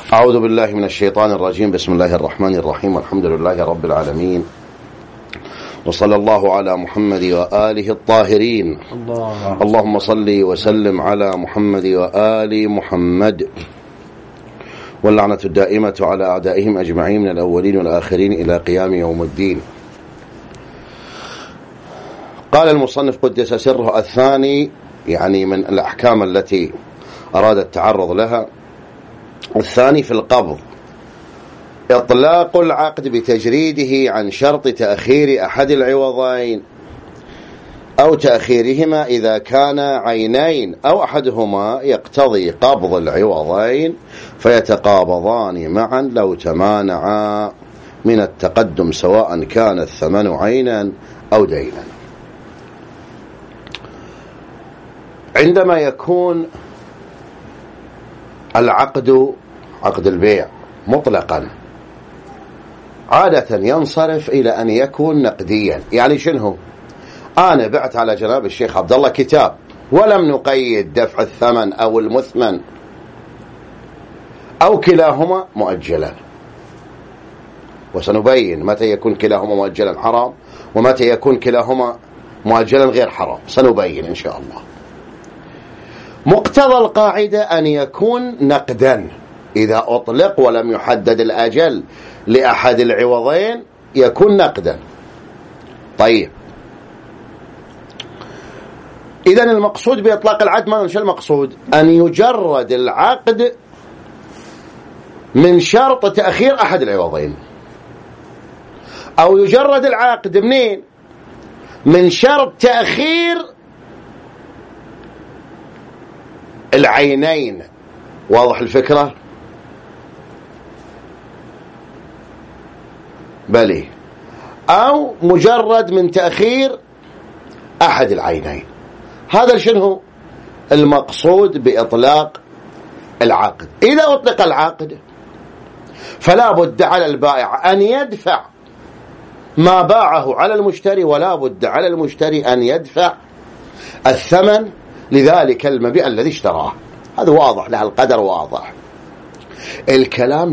أعوذ بالله من الشيطان الرجيم. بسم الله الرحمن الرحيم، والحمد لله رب العالمين، وصلى الله على محمد وآله الطاهرين. اللهم صل وسلم على محمد وآل محمد، واللعنة الدائمة على أعدائهم أجمعين من الأولين والآخرين إلى قيام يوم الدين. قال المصنف قدس سره الثاني، يعني من الأحكام التي أراد التعرض لها، الثاني في القبض: إطلاق العقد بتجريده عن شرط تأخير أحد العوضين أو تأخيرهما إذا كان عينين أو أحدهما يقتضي قبض العوضين فيتقابضان معا لو تمانعا من التقدم، سواء كان الثمن عينا أو دينا. عندما يكون العقد عقد البيع مطلقا، عادة ينصرف إلى أن يكون نقديا. يعني شنو؟ أنا بعت على جناب الشيخ عبد الله كتاب ولم نقيد دفع الثمن أو المثمن أو كلاهما مؤجلا، وسنبين متى يكون كلاهما مؤجلا حرام ومتى يكون كلاهما مؤجلا غير حرام، سنبين إن شاء الله. مقتضى القاعدة أن يكون نقدا، إذا أطلق ولم يحدد الأجل لأحد العوضين يكون نقدا. طيب، إذن المقصود بإطلاق العقد ما شو المقصود؟ أن يجرد العقد من شرط تأخير أحد العوضين، أو يجرد العقد منين؟ من شرط تأخير العينين. واضح الفكرة؟ بلي، أو مجرد من تأخير أحد العينين. هذا شنو المقصود بإطلاق العقد. إذا أطلق العقد فلا بد على البائع أن يدفع ما باعه على المشتري، ولا بد على المشتري أن يدفع الثمن لذلك المبيع الذي اشتراه. هذا واضح، له القدر واضح. الكلام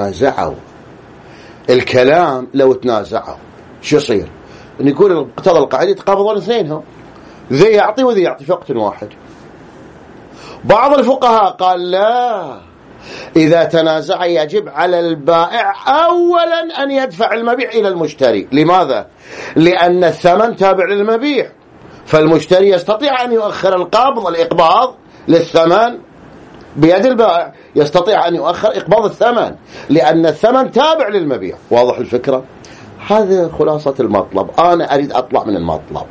لو تنازعوا شو يصير؟ نقول مقتضى القاعدة يتقابضون اثنين، ذي يعطي وذي يعطي في وقت واحد. بعض الفقهاء قال لا، إذا تنازع يجب على البائع أولا أن يدفع المبيع إلى المشتري. لماذا؟ لأن الثمن تابع للمبيع، فالمشتري يستطيع أن يؤخر الإقباض للثمن بيد البائع، يستطيع أن يؤخر إقباض الثمن لأن الثمن تابع للمبيع. واضح الفكرة؟ هذا خلاصة المطلب. أنا أريد أطلع من المطلب.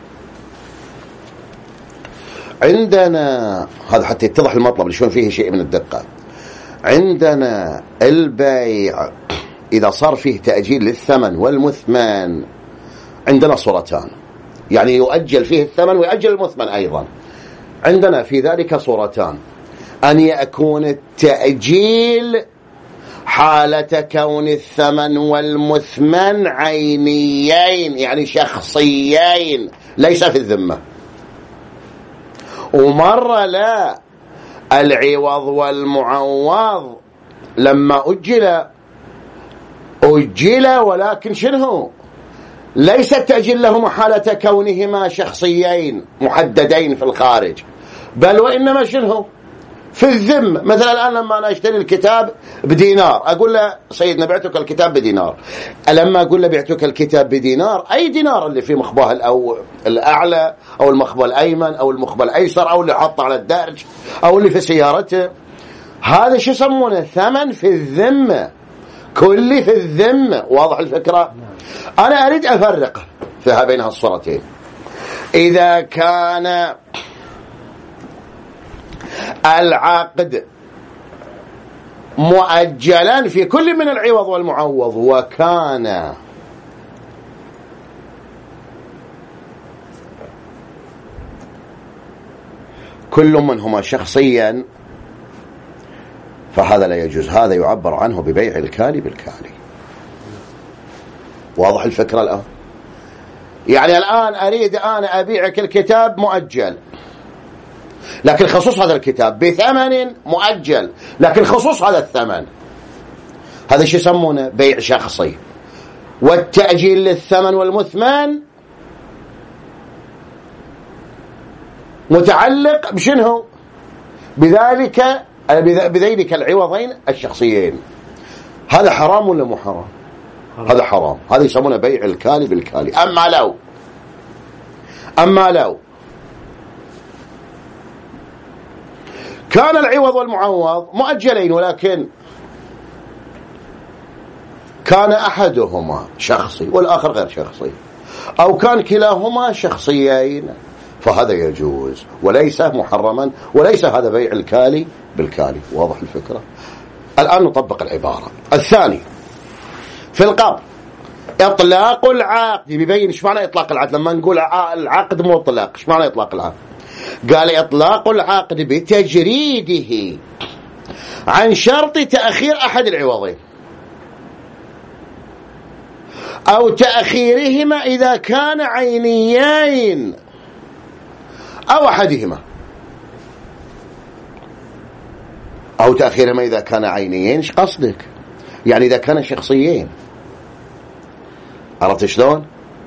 عندنا هذا حتى يتضح المطلب اللي شون فيه شيء من الدقة. عندنا البيع إذا صار فيه تأجيل للثمن والمثمن، عندنا صورتان، يعني يؤجل فيه الثمن ويؤجل المثمن أيضا. عندنا في ذلك صورتان: أن يكون التأجيل حالة كون الثمن والمثمن عينيين، يعني شخصيين ليس في الذمة. ومرة لا، العوض والمعوض لما أجل ولكن شنو؟ ليس التأجيل لهما حالة كونهما شخصيين محددين في الخارج، بل وإنما شنو؟ في الذم. مثلا الآن لما أنا أشتري الكتاب بدينار، أقول له سيدنا بعتك الكتاب بدينار. لما أقول له بعتك الكتاب بدينار، أي دينار اللي في مخباه الأعلى أو المخبى الأيمن أو المخبى الأيسر أو اللي حطه على الدرج أو اللي في سيارته، هذا شو يسمونه؟ ثمن في الذمة، كل في الذمة. واضح الفكرة؟ أنا أريد أفرق فيها بين هالصورتين. إذا كان العقد مؤجلا في كل من العوض والمعوض، وكان كل منهما شخصيا، فهذا لا يجوز. هذا يعبر عنه ببيع الكالي بالكالي. واضح الفكرة الآن؟ يعني الآن أريد أنا أبيعك الكتاب مؤجل، لكن خصوص هذا الكتاب بثمن مؤجل، لكن خصوص هذا الثمن. هذا شو يسمونه؟ بيع شخصي. والتأجيل للثمن والمثمن متعلق بشنو؟ بذلك العوضين الشخصيين. هذا حرام ولا مو حرام؟ هذا حرام. هذا يسمونه بيع الكالي بالكالي. أما لو كان العوض والمعوض مؤجلين، ولكن كان أحدهما شخصي والآخر غير شخصي، أو كان كلاهما شخصيين، فهذا يجوز وليس محرما، وليس هذا بيع الكالي بالكالي. واضح الفكرة؟ الآن نطبق العبارة. الثاني في القبض إطلاق العقد. بيبين إيش معنى إطلاق العقد. لما نقول العقد مطلق، إيش معنى إطلاق العقد؟ قال إطلاق العقد بتجريده عن شرط تأخير أحد العوضين أو تأخيرهما إذا كان عينيين أو أحدهما، أو تأخيرهما إذا كان عينيين. إيش قصدك؟ يعني إذا كان شخصيين. عرفت شلون؟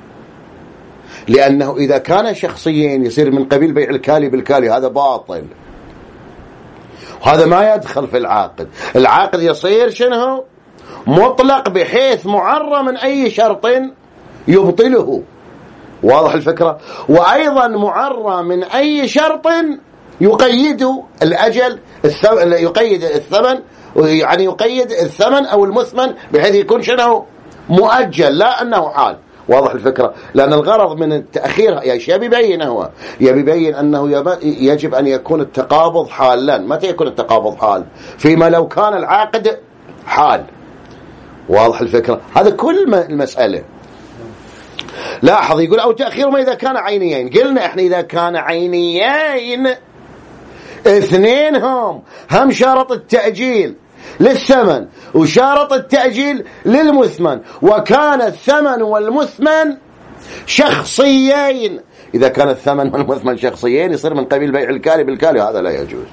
لأنه إذا كان شخصيين يصير من قبيل بيع الكالي بالكالي، هذا باطل، وهذا ما يدخل في العاقد. العاقد يصير شنو؟ مطلق، بحيث معرى من أي شرط يبطله. واضح الفكرة؟ وأيضا معرى من أي شرط يقيد الأجل، يقيد الثمن، يعني يقيد الثمن أو المثمن بحيث يكون شنو؟ مؤجل، لا أنه حال. واضح الفكرة؟ لأن الغرض من التأخير يبين أنه يجب أن يكون التقابض حالا. متى يكون التقابض حال؟ فيما لو كان العقد حال. واضح الفكرة؟ هذا كل المسألة. لاحظ يقول أو تأخيرهما إذا كان عينيين. قلنا إحنا إذا كان عينيين اثنين هم شرط التأجيل للثمن وشرط التأجيل للمثمن، وكان الثمن والمثمن شخصيين. إذا كان الثمن والمثمن شخصيين يصير من قبيل بيع الكالي بالكالي، هذا لا يجوز.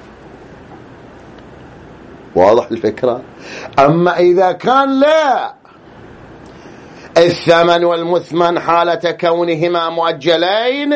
واضح الفكرة؟ أما إذا كان لا، الثمن والمثمن حالة كونهما مؤجلين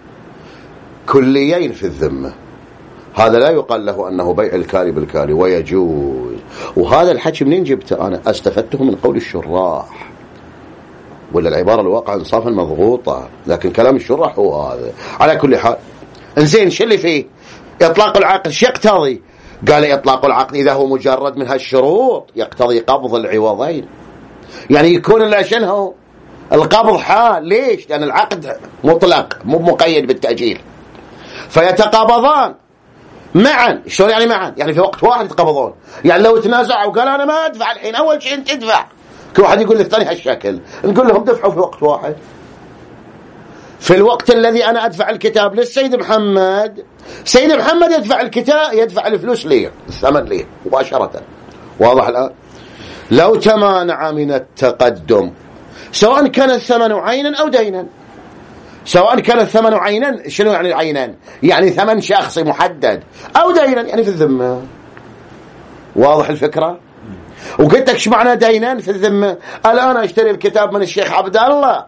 كليين في الذمة، هذا لا يقال له أنه بيع الكالي بالكالي ويجوز. وهذا الحكي منين جبته؟ أنا استفدته من قول الشراح، ولا العبارة الواقع انصافا مضغوطة، لكن كلام الشراح هو هذا. على كل حال، انزين شو اللي فيه؟ إطلاق العقد شو يقتضي؟ قال إطلاق العقد إذا هو مجرد من هالشروط يقتضي قبض العوضين، يعني يكون شنو القبض حال. ليش؟ لأن العقد مطلق مو مقيد بالتأجيل، فيتقابضان معا. شلون يعني معا؟ يعني في وقت واحد يتقبضون. يعني لو تنازعوا وقال أنا ما أدفع الحين، أول شيء أنت تدفع، كل واحد يقول للثاني هالشكل، نقول لهم دفعوا في وقت واحد. في الوقت الذي أنا أدفع الكتاب للسيد محمد، سيد محمد يدفع الكتاب، يدفع الفلوس لي، الثمن لي مباشرة. واضح الآن؟ لو تمانع من التقدم، سواء كان الثمن عينا أو دينا، سواء كان الثمن عينا، شنو يعني عينا؟ يعني ثمن شخصي محدد، أو دينا يعني في الذمة. واضح الفكرة؟ وقلت لك ايش معنى دينا في الذمة؟ الآن أشتري الكتاب من الشيخ عبد الله،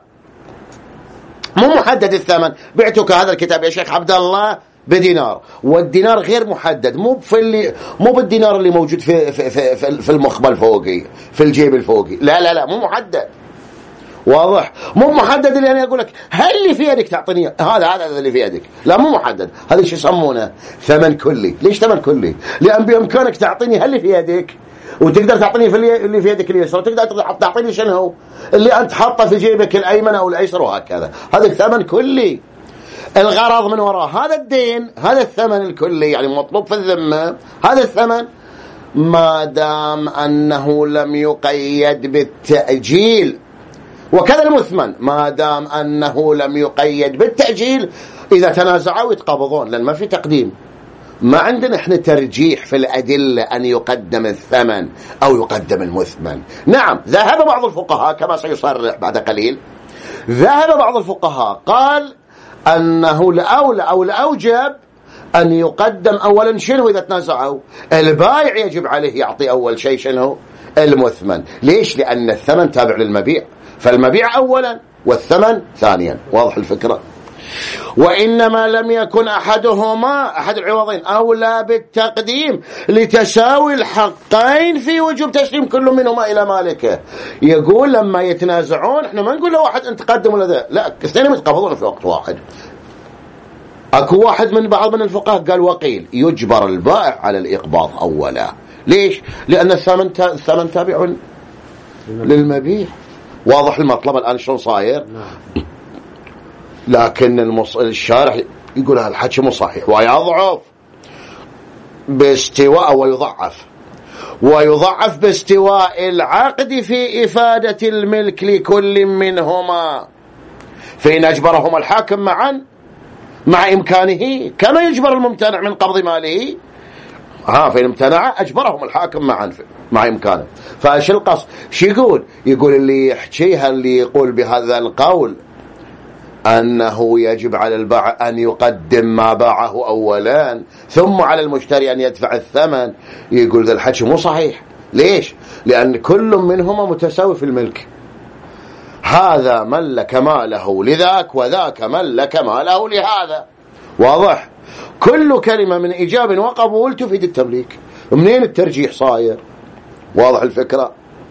مو محدد الثمن، بعتك هذا الكتاب يا شيخ عبد الله بدينار، والدينار غير محدد، مو بالدينار اللي موجود في المخبل فوقي، في الجيب الفوقي، لا مو محدد. واضح؟ مو محدد اللي أنا أقول لك هل اللي في يدك تعطيني هذا اللي في يدك، لا مو محدد. هذا شو يسمونه؟ ثمن كلي. ليش ثمن كلي؟ لأن بإمكانك تعطيني هل اللي في يدك، وتقدر تعطيني في اللي في يدك اليسرى، وتقدر تعطيني شنو اللي أنت حاطه في جيبك الأيمن أو الأيسر، وهكذا. هذا ثمن كلي. الغرض من وراء هذا الدين، هذا الثمن الكلي يعني مطلوب في الذمة، هذا الثمن ما دام أنه لم يقيد بالتأجيل، وكذا المثمن ما دام أنه لم يقيد بالتأجيل. إذا تنازعوا يتقابضون، لأن ما في تقديم. ما عندنا احنا ترجيح في الأدلة أن يقدم الثمن أو يقدم المثمن. نعم، ذهب بعض الفقهاء كما سيصرح بعد قليل، ذهب بعض الفقهاء قال أنه الأولى أو الأوجب أن يقدم أولا شنو؟ إذا تنازعوا البائع يجب عليه يعطي أول شيء شنو؟ المثمن. ليش؟ لأن الثمن تابع للمبيع، فالمبيع أولا والثمن ثانيا. واضح الفكرة؟ وإنما لم يكن أحدهما أحد العوضين أولى بالتقديم لتساوي الحقين في وجوب تسليم كل منهما إلى مالكه. يقول لما يتنازعون احنا ما نقول له واحد انت قدم ولا ذا، لا، اثنين يتقابضون في وقت واحد. اكو واحد من بعض من الفقهاء قال وقيل يجبر البائع على الإقباض أولا. ليش؟ لأن الثمن تابع للمبيع. واضح المطلب الآن شلون صاير؟ لكن الشارح يقول هذا الحكي مو صحيح ويضعف باستواء ويضعف باستواء العقد في إفادة الملك لكل منهما، فإن أجبرهما الحاكم معا مع إمكانه كما يجبر الممتنع من قبض ماله، فإن امتنع أجبرهم الحاكم معا مع إمكانه. فايش القصد؟ شو يقول اللي يحكيها اللي يقول بهذا القول أنه يجب على البائع أن يقدم ما باعه أولا ثم على المشتري أن يدفع الثمن، يقول ذا الحكي مو صحيح. ليش؟ لأن كل منهما متساوي في الملك، هذا ملك ماله لذاك وذاك ملك ماله لهذا. واضح؟ كل كلمة من إيجاب وقبول تفيد التمليك. منين الترجيح صاير؟ واضح الفكرة؟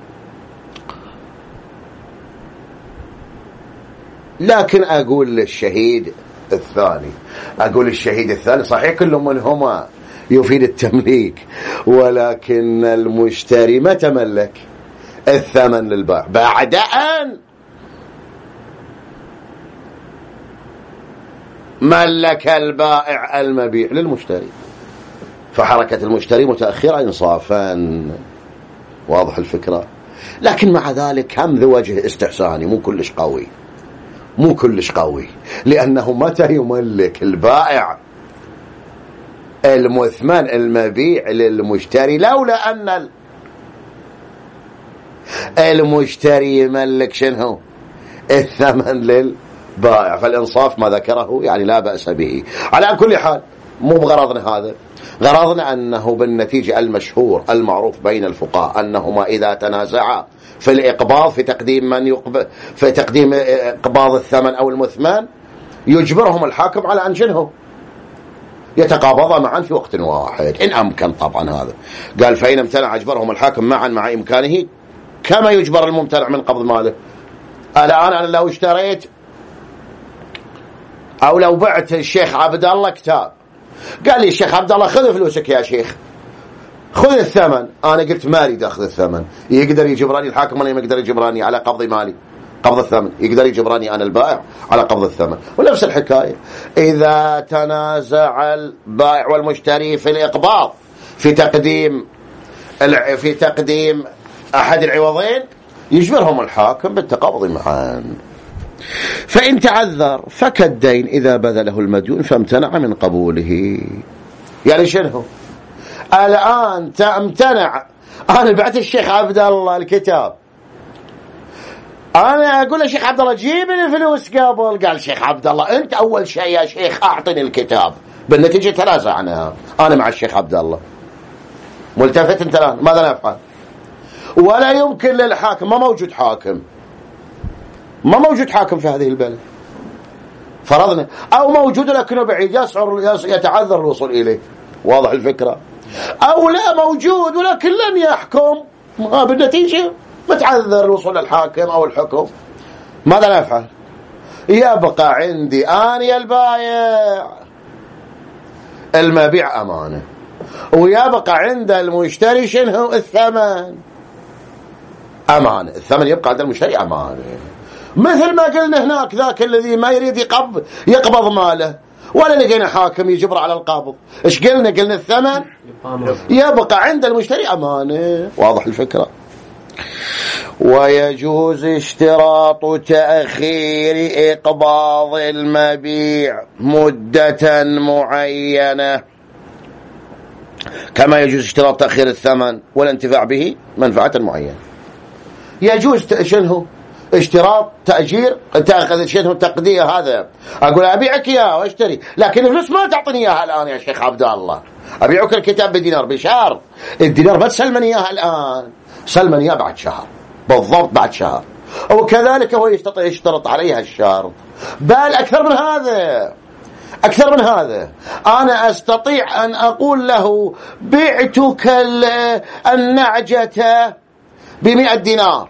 لكن أقول للشهيد الثاني صحيح كل منهما يفيد التمليك، ولكن المشتري ما تملك الثمن للبائع بعد أن ملك البائع المبيع للمشتري، فحركة المشتري متأخرة إنصافا. واضح الفكرة؟ لكن مع ذلك هم ذو وجه استحساني مو كلش قوي، لأنه متى يملك البائع المثمن المبيع للمشتري لولا أن المشتري يملك شنو الثمن للبائع، فالإنصاف ما ذكره يعني لا بأس به. على كل حال مو بغرضنا هذا، غرضنا أنه بالنتيجة المشهور المعروف بين الفقهاء أنهما إذا تنازعا في الإقباض في تقديم إقباض الثمن أو المثمن يجبرهم الحاكم على أن شنو يتقابضا معا في وقت واحد إن أمكن. طبعا هذا قال فإن امتنع أجبرهم الحاكم معا مع إمكانه كما يجبر الممتنع من قبض ماله. الآن أنا لو اشتريت أو لو بعت الشيخ عبد الله كتاب، قال لي الشيخ عبد الله خذ فلوسك يا شيخ، خذ الثمن، أنا قلت ما أريد أخذ الثمن، يقدر يجبرني الحاكم ولا ما يقدر يجبرني على قبض مالي قبض الثمن؟ يقدر يجبرني أنا البائع على قبض الثمن. ونفس الحكاية إذا تنازع البائع والمشتري في الإقباض في تقديم أحد العوضين يجبرهم الحاكم بالتقابض معا. فإن تعذر فكالدين إذا بذله المديون فامتنع من قبوله. يعني شنو؟ الآن تمتنع، أنا بعت الشيخ عبد الله الكتاب، أنا أقول الشيخ عبد الله جيب لي الفلوس قبل، قال الشيخ عبد الله أنت أول شيء يا شيخ أعطني الكتاب. بالنتيجة تنازعنا أنا مع الشيخ عبد الله، ملتفت أنت الآن ماذا نفعل؟ ولا يمكن للحاكم، ما موجود حاكم في هذه البلد فرضنا، أو موجود لكنه بعيد يتعذر الوصول إليه. واضح الفكرة؟ أو لا موجود ولكن لن يحكم، بالنتيجة متعذر الوصول للحاكم أو الحكم. ماذا نفعل؟ يبقى عندي أنا البائع المبيع أمانة، ويبقى عند المشتري شنو الثمن أمانة، الثمن يبقى عند المشتري أمانة. مثل ما قلنا هناك ذاك الذي ما يريد يقبض ماله ولا لقينا حاكم يجبر على القابض، ايش قلنا الثمن يبقى عند المشتري أمانة. واضح الفكرة؟ ويجوز اشتراط تأخير إقباض المبيع مدة معينة كما يجوز اشتراط تأخير الثمن والانتفاع به منفعة معينة. يجوز شنو اشتراط تأجير تأخذ شنو تقدير، هذا أقول أبيعك إياه واشتري، لكن الفلوس ما تعطني إياها الآن يا شيخ عبد الله، أبيعك الكتاب بدينار بشرط الدينار ما تسلمني إياها الآن، سلما يا بعد شهر بالضبط بعد شهر، وكذلك هو يشترط عليها الشهر. بل أكثر من هذا أنا أستطيع أن أقول له بعتك النعجة ب100 دينار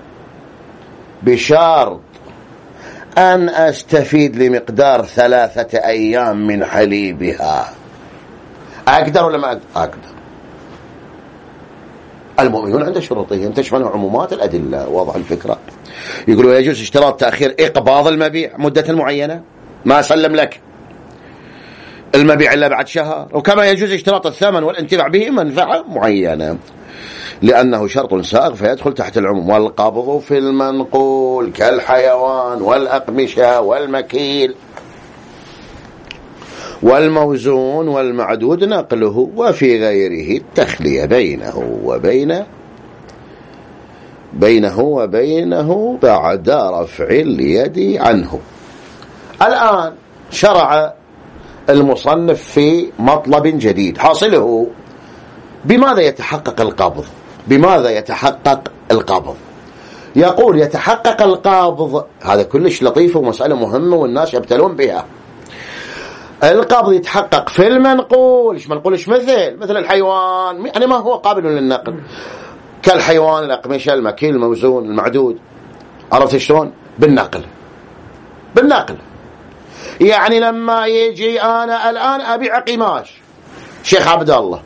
بشرط أن أستفيد لمقدار 3 أيام من حليبها. أقدر ولا ما أقدر؟ المؤمنون عند شروطهم تشمل عمومات الأدلة. واضح الفكرة؟ يقولوا يجوز اشتراط تأخير إقباض المبيع مدة معينة، ما سلم لك المبيع إلا بعد شهر، وكما يجوز اشتراط الثمن والانتفاع به منفعة معينة لأنه شرط سائغ فيدخل تحت العموم. والقبض في المنقول كالحيوان والأقمشة والمكيل والموزون والمعدود نقله، وفي غيره التخلية بينه وبينه بعد رفع اليد عنه. الآن شرع المصنف في مطلب جديد، حاصله بماذا يتحقق القبض؟ يقول يتحقق القبض، هذا كلش لطيف ومسألة مهمة والناس يبتلون بها. القبض يتحقق في المنقول. منقولش مثل الحيوان، يعني ما هو قابل للنقل، كالحيوان الأقمشة المكيل الموزون المعدود. عرفت شلون؟ بالنقل. يعني لما يجي أنا الآن أبيع قماش شيخ عبد الله،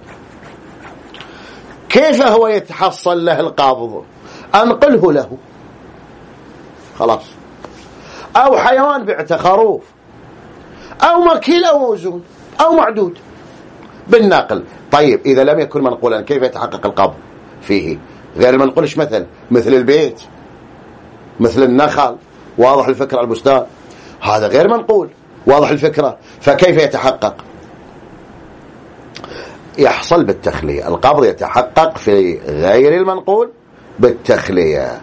كيف هو يتحصل له القبض؟ أنقله له خلاص. أو حيوان بعته خروف أو مكيل أو موزون أو معدود بالنقل. طيب إذا لم يكن منقولا كيف يتحقق القبض فيه؟ غير المنقولش مثل البيت، مثل النخل، واضح الفكرة، البستان، هذا غير منقول، واضح الفكرة. فكيف يتحقق؟ يحصل بالتخلية. القبض يتحقق في غير المنقول بالتخلية.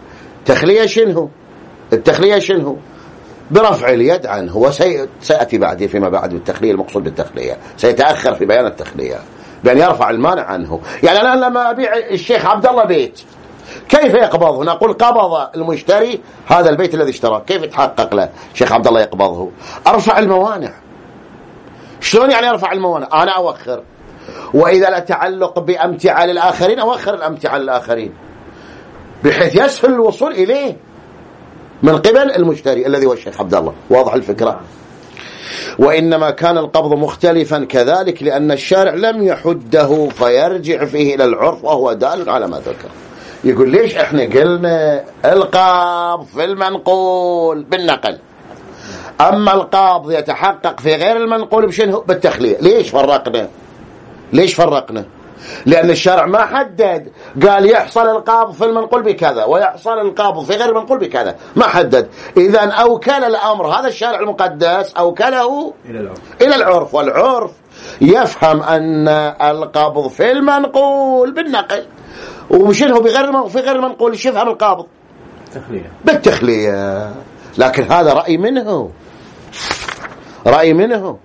التخلية شنو؟ برفع اليد عنه. وسيأتي بعد فيما بعد بالتخلية. المقصود بالتخلية سيتأخر في بيان التخلية بأن يرفع المانع عنه. يعني الآن لما أبيع الشيخ عبد الله بيت كيف يقبضه؟ نقول قبض المشتري هذا البيت الذي اشتراه، كيف يتحقق له الشيخ عبد الله يقبضه؟ أرفع الموانع. شلون يعني أرفع الموانع؟ أنا أوخر، وإذا لا تعلق بأمتعة للآخرين أوخر الأمتعة للآخرين بحيث يسهل الوصول إليه من قبل المشتري الذي هو الشيخ عبد الله. واضح الفكرة؟ وإنما كان القبض مختلفا كذلك لأن الشارع لم يحده فيرجع فيه إلى العرف وهو دال على ما ذكر. يقول ليش احنا قلنا القبض في المنقول بالنقل، أما القبض يتحقق في غير المنقول بشنو؟ بالتخلية. ليش فرقنا؟ لأن الشارع ما حدد، قال يحصل القبض في المنقول بكذا ويحصل القبض في غير المنقول بكذا، ما حدد. إذن أوكل الأمر، هذا الشارع المقدس أوكله إلى العرف، والعرف يفهم أن القبض في المنقول بالنقل، ومشنه في غير المنقول يفهم القبض بالتخلية. لكن هذا رأي منه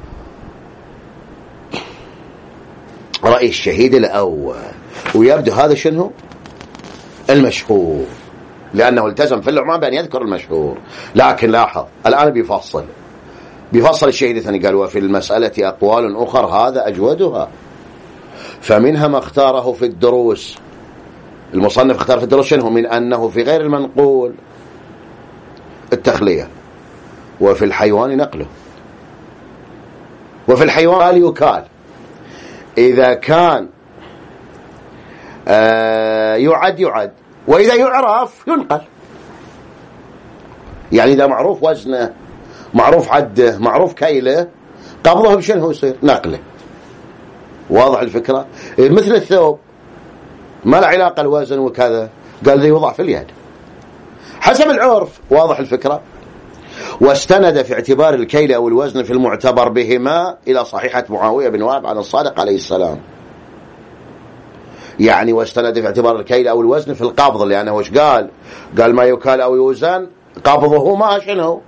رأي الشهيد الأول، ويبدو هذا شنو المشهور، لأنه التزم في العمام بأن يذكر المشهور. لكن لاحظ الآن بيفصل الشهيد الثاني، قال وفي المسألة أقوال أخر هذا أجودها، فمنها ما اختاره في الدروس. المصنف اختار في الدروس شنو؟ من أنه في غير المنقول التخلية، وفي الحيوان نقله. وفي الحيوان قال يكال إذا كان يعد، وإذا يعرف ينقل. يعني إذا معروف وزنه، معروف عده، معروف كيله، قبضه بشنو يصير؟ نقله. واضح الفكرة؟ مثل الثوب ما له علاقة الوزن وكذا، قال ذي يوضع في اليد حسب العرف. واضح الفكرة؟ واستند في اعتبار الكيل أو الوزن في المعتبر بهما إلى صحيحة معاوية بن وهب عن الصادق عليه السلام. يعني واستند في اعتبار الكيل أو الوزن في القبض، لأنه وش قال ما يكال أو يوزن قبضه ما شنو؟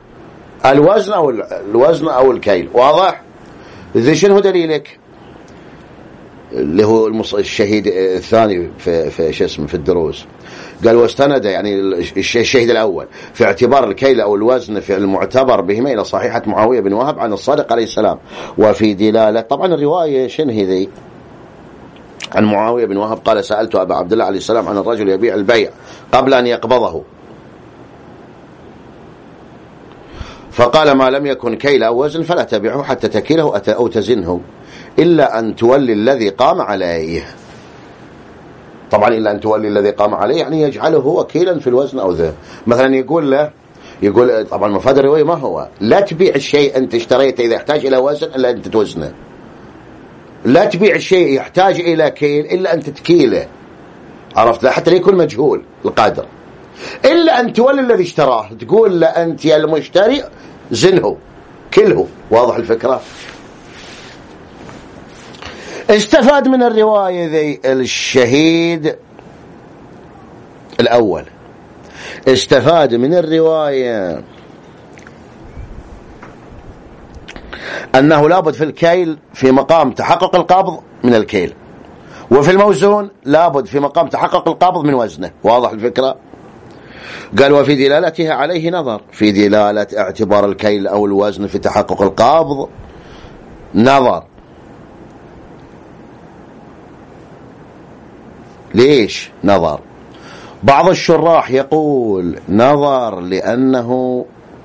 الوزن أو الكيل. واضح؟ ذي شنو دليلك؟ اللي هو الشهيد الثاني في شو اسمه في الدروس، قال واستند يعني الشهيد الأول في اعتبار الكيل أو الوزن في المعتبر بهما إلى صحيحة معاوية بن وهب عن الصادق عليه السلام، وفي دلالة طبعا الرواية شنو ذي عن معاوية بن وهب قال سألت أبا عبد الله عليه السلام عن الرجل يبيع البيع قبل أن يقبضه فقال ما لم يكن كيل أو وزن فلا تبيعه حتى تكيله أو تزنه إلا أن تولي الذي قام عليه. طبعا إلا أن تولي الذي قام عليه يعني يجعله وكيلا في الوزن أو ذا. مثلا يقول طبعا مفاد الرواية ما هو لا تبيع الشيء أنت اشتريته إذا يحتاج إلى وزن إلا أنت توزنه، لا تبيع الشيء يحتاج إلى كيل إلا أن تتكيله، عرفت؟ حتى لا يكون مجهول القدر، إلا أن تولي الذي اشتراه تقول له أنت يا المشتري زنه كله. واضح الفكرة؟ استفاد من الرواية ذي الشهيد الأول، استفاد من الرواية أنه لابد في الكيل في مقام تحقق القبض من الكيل، وفي الموزون لابد في مقام تحقق القبض من وزنه. واضح الفكرة؟ قال وفي دلالتها عليه نظر، في دلالة اعتبار الكيل أو الوزن في تحقق القبض نظر. ليش نظر؟ بعض الشراح يقول نظر لأنه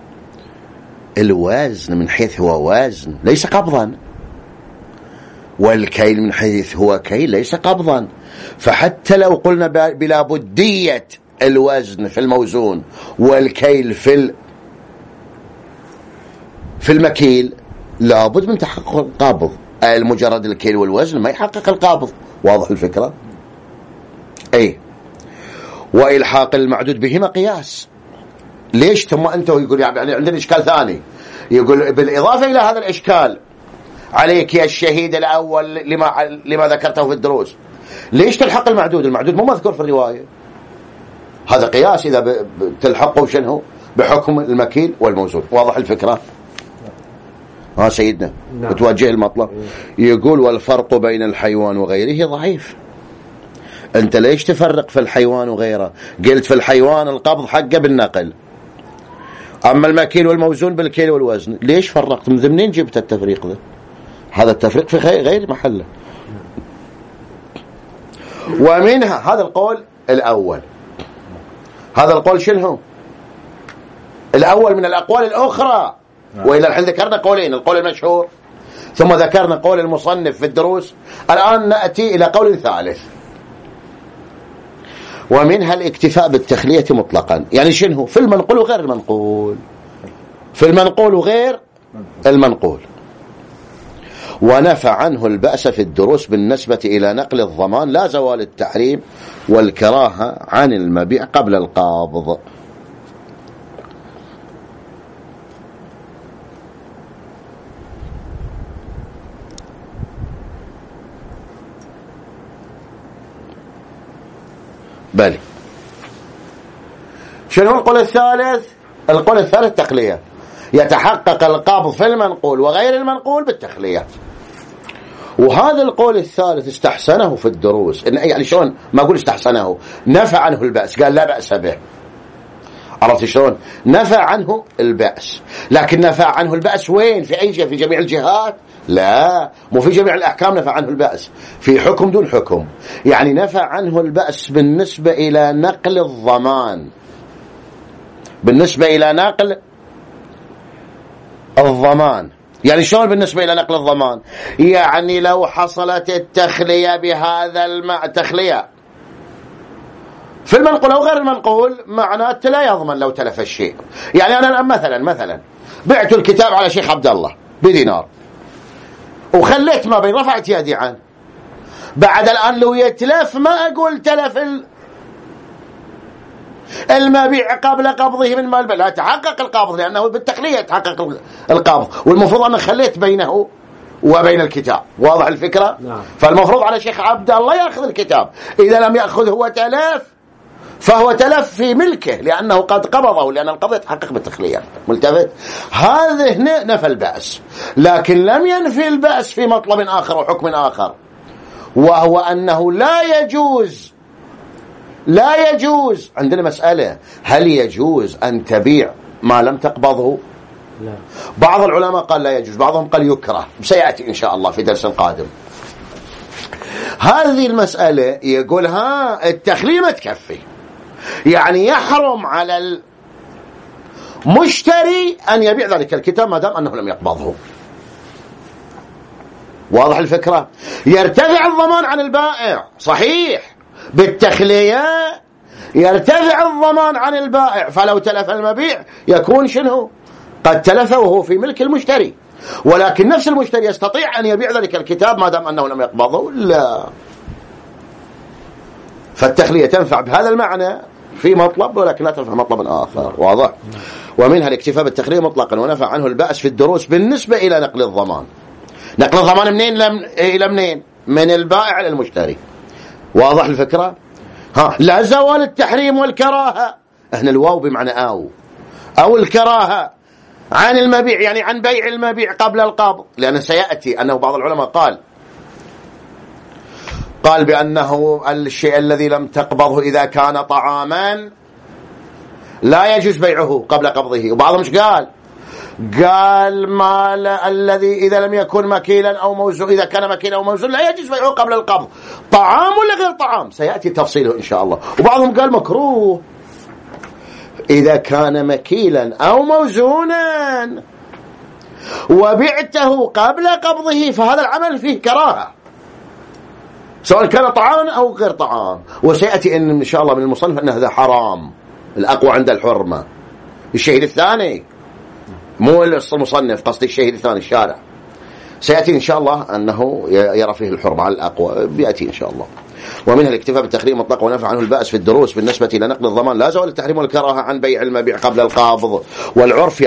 الوزن من حيث هو وزن ليس قبضا، والكيل من حيث هو كيل ليس قبضا، فحتى لو قلنا بلا بدية الوزن في الموزون والكيل في المكيل لابد من تحقق القبض، المجرد الكيل والوزن ما يحقق القبض. واضح الفكرة؟ اي وإلحاق المعدود بهما قياس. ليش؟ ثم أنت يقول يعني عندنا إشكال ثاني، يقول بالإضافة إلى هذا الإشكال عليك يا الشهيد الأول لما ذكرته في الدروس، ليش تلحق المعدود؟ المعدود مو مذكور في الرواية، هذا قياس إذا تلحقه شنو بحكم المكيل والموزون. واضح الفكرة؟ ها سيدنا بتوجه المطلب. يقول والفرق بين الحيوان وغيره ضعيف. أنت ليش تفرق في الحيوان وغيره؟ قلت في الحيوان القبض حقه بالنقل، أما المكيل والموزون بالكيل والوزن. ليش فرقت؟ من منين جبت التفريق ذا؟ هذا التفريق في غير محله. ومنها هذا القول الأول، هذا القول شنو هو؟ الأول من الأقوال الأخرى. وإلى الحين ذكرنا قولين، القول المشهور ثم ذكرنا قول المصنف في الدروس، الآن نأتي إلى قول ثالث. ومنها الاكتفاء بالتخلية مطلقا، يعني شنو؟ في المنقول وغير المنقول، في المنقول وغير المنقول. ونفى عنه البأس في الدروس بالنسبة إلى نقل الضمان لا زوال التحريم والكراهة عن المبيع قبل القابض. بل شنو القول الثالث؟ القول الثالث تخلية، يتحقق القبض في المنقول وغير المنقول بالتخلية. وهذا القول الثالث استحسنه في الدروس، يعني شلون ما أقول استحسنه، نفى عنه البأس، قال لا بأس به. عرفت شلون؟ نفى عنه البأس، لكن نفى عنه البأس وين؟ في أي جهة؟ في جميع الجهات؟ لا، مو في جميع الأحكام نفى عنه البأس، في حكم دون حكم. يعني نفى عنه البأس بالنسبة إلى نقل الضمان، بالنسبة إلى نقل الضمان. يعني شلون بالنسبة إلى نقل الضمان؟ يعني لو حصلت التخلية بهذا التخلية في المنقول أو غير المنقول معناته لا يضمن لو تلف الشيء. يعني أنا مثلا بعت الكتاب على شيخ عبد الله بدينار وخليت ما بين، رفعت يدي عنه، بعد الآن لو يتلف ما أقول تلف المبيع قبل قبضه من مال، لا تحقق القبض لأنه بالتخلية تحقق القبض، والمفروض أنا خليت بينه وبين الكتاب. واضح الفكرة؟ نعم. فالمفروض على شيخ عبد الله يأخذ الكتاب، إذا لم يأخذه وتلف فهو تلف في ملكه لأنه قد قبضه، لأن القبض يتحقق بالتخلية. ملتفت؟ هذا هنا نفى البأس، لكن لم ينفي البأس في مطلب آخر وحكم آخر، وهو أنه لا يجوز عندنا مسألة، هل يجوز أن تبيع ما لم تقبضه؟ لا. بعض العلماء قال لا يجوز، بعضهم قال يكره، سيأتي إن شاء الله في درس قادم. هذه المسألة يقول التخلية ما تكفي، يعني يحرم على المشتري أن يبيع ذلك الكتاب ما دام أنه لم يقبضه. واضح الفكرة؟ يرتفع الضمان عن البائع، صحيح، بالتخلية يرتفع الضمان عن البائع، فلو تلف المبيع يكون شنو؟ قد تلف وهو في ملك المشتري، ولكن نفس المشتري يستطيع أن يبيع ذلك الكتاب ما دام أنه لم يقبضه. لا، فالتخلية تنفع بهذا المعنى في مطلب، ولكن لا تنفع مطلب آخر. واضح؟ ومنها الاكتفاء بالتخلية مطلقا، ونفع عنه البأس في الدروس بالنسبة إلى نقل الضمان. نقل الضمان منين إلى منين؟ من البائع إلى المشتري. واضح الفكرة؟ لا زوال التحريم والكراهة، هنا الواو بمعنى أو الكراهة عن المبيع، يعني عن بيع المبيع قبل القبض، لأنه سيأتي أنه بعض العلماء قال بأنه الشيء الذي لم تقبضه إذا كان طعاما لا يجوز بيعه قبل قبضه، وبعضهم مش قال مال الذي إذا لم يكن مكيلا أو موزون، إذا كان مكيلا أو موزون لا يجوز بيعه قبل القبض، طعام ولا غير طعام، سيأتي تفصيله إن شاء الله. وبعضهم قال مكروه إذا كان مكيلا أو موزونا وبعته قبل قبضه، فهذا العمل فيه كراهة سواء كان طعاما أو غير طعام. وسيأتي إن شاء الله من المصنف أن هذا حرام، الأقوى عند الحرمة. الشهيد الثاني، مو المصنف، قصدي الشهيد الثاني الشارع، سيأتي إن شاء الله أنه يرى فيه الحرمة على الأقوى، بيأتي إن شاء الله. ومنها الاكتفاء بالتخريم مطلق، ونفع عنه البأس في الدروس بالنسبة إلى نقل الضمان، لا زوال التحريم والكراهة عن بيع المبيع قبل القابض، والعرف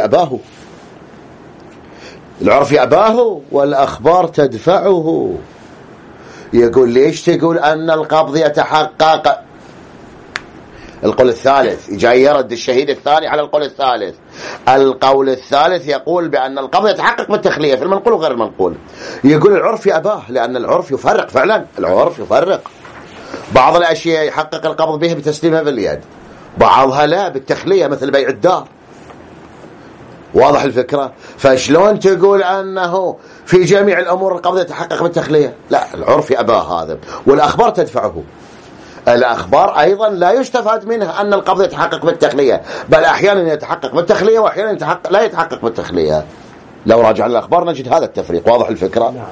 يأباه والأخبار تدفعه. يقول ليش تقول أن القبض يتحقق؟ القول الثالث جاي يرد الشهيد الثاني على القول الثالث. القول الثالث يقول بأن القبض يتحقق بالتخلية في المنقول وغير المنقول. يقول العرف يأباه، لأن العرف يفرق، فعلا العرف يفرق، بعض الأشياء يحقق القبض بها بتسليمها باليد، بعضها لا بالتخلية، مثل بيع الدار. واضح الفكرة؟ فشلون تقول أنه في جميع الأمور القبض يتحقق بالتخلية؟ لا، العرف يأباه هذا. والأخبار تدفعه. الأخبار أيضا لا يستفاد منها أن القبض يتحقق بالتخلية، بل أحيانا يتحقق بالتخلية وأحيانا لا يتحقق بالتخلية. لو راجعنا الأخبار نجد هذا التفريق. واضح الفكرة؟ نعم.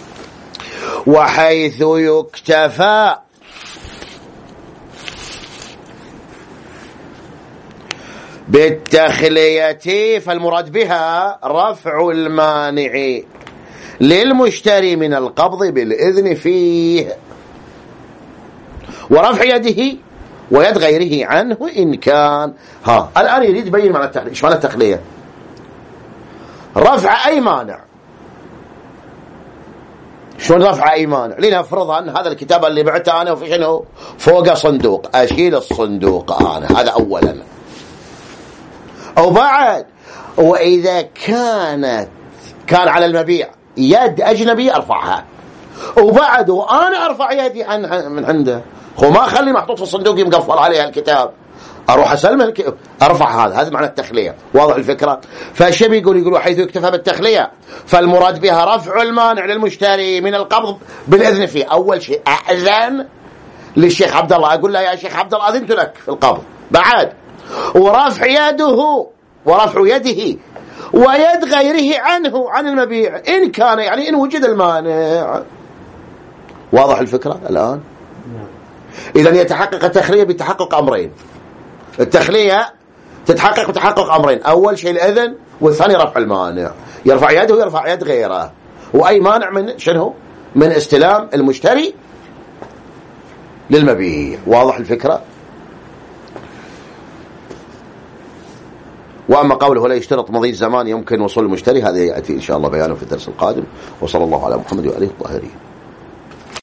وحيث يكتفى بالتخلية فالمراد بها رفع المانع للمشتري من القبض بالإذن فيه، ورفع يده ويد غيره عنه إن كان. الآن يريد يبين معنى التخلية. إيش معنى التخلية؟ رفع أي مانع. شلون رفع أي مانع؟ لنفرض أن هذا الكتاب اللي بعته أنا وفي شنو فوق صندوق، أشيل الصندوق أنا، هذا أولا. أو بعد، وإذا كان على المبيع يد أجنبي أرفعها، وبعد وأنا أرفع يدي من عنده، هو ما أخلي محطوط في الصندوق مقفل عليها الكتاب، أروح أسلمه أرفع هذا معنى التخلية. واضح الفكرة؟ فالشيء يقول حيث يكتفى بالتخلية فالمراد بها رفع المانع للمشتري من القبض بالإذن فيه. أول شيء أذن للشيخ عبد الله، أقول له يا شيخ عبد الله أذنت لك في القبض، بعد ورفع يده ويد غيره عنه عن المبيع إن كان، يعني إن وجد المانع. واضح الفكرة الآن؟ إذن يتحقق التخلية بتحقق أمرين. التخلية تتحقق بتحقق أمرين، أول شيء الإذن، والثاني رفع المانع، يرفع يده ويرفع يد غيره، وأي مانع من شنو؟ من استلام المشتري للمبيع. واضح الفكرة؟ وأما قوله لا يشترط مضي الزمان يمكن وصول المشتري، هذا يأتي إن شاء الله بيانه في الدرس القادم. وصلى الله على محمد وآله الطاهرين.